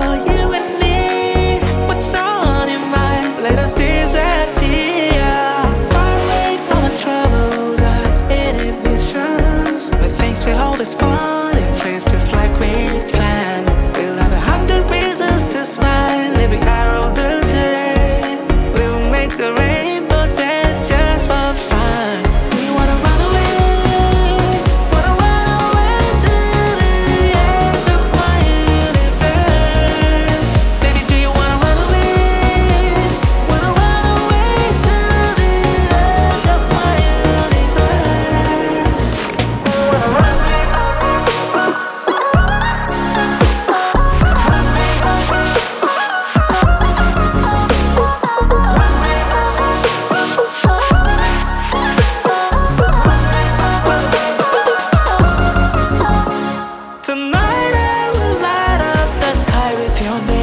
you and me. What's on your mind? Let us disappear far away from our troubles, our inhibitions, where things will always fall in place just like we planned. We'll have 100 reasons to smile every hour of the day. We'll make the rainbow dance just for fun. Do you wanna run away? Wanna run away to the edge of my universe? Baby, do you wanna run away? Wanna run away to the edge of my universe? Tonight I will light up the sky with your name.